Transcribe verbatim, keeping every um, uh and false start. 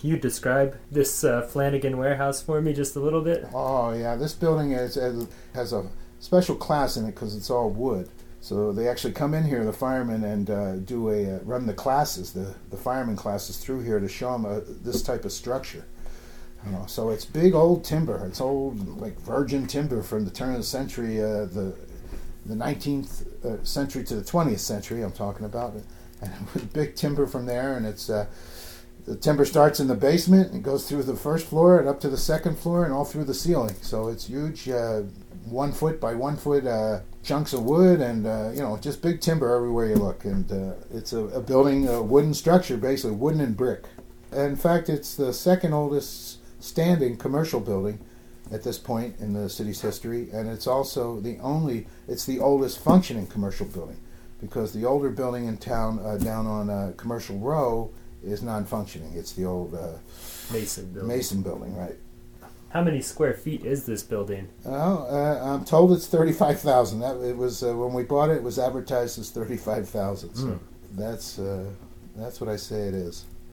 Can you describe this uh, Flanagan warehouse for me just a little bit? Oh, yeah. This building is, has a special class in it because it's all wood. So they actually come in here, the firemen, and uh, do a uh, run the classes, the, the fireman classes through here to show them uh, this type of structure. You know, so it's big old timber. It's old, like virgin timber from the turn of the century, uh, the the nineteenth uh, century to the twentieth century. I'm talking about it, and with big timber from there. And it's uh, the timber starts in the basement and goes through the first floor and up to the second floor and all through the ceiling. So it's huge, uh, one foot by one foot uh, chunks of wood, and uh, you know, just big timber everywhere you look. And uh, it's a, a building, a wooden structure, basically wooden and brick. In fact, it's the second oldest standing commercial building at this point in the city's history, and it's also the only, it's the oldest functioning commercial building, because the older building in town uh, down on uh, Commercial Row is non-functioning. It's the old uh, Mason building. Mason building, right. How many square feet is this building? Well, uh, I'm told it's thirty-five thousand. That it was uh, when we bought it. It was advertised as thirty-five thousand. So mm. that's uh, that's what I say it is.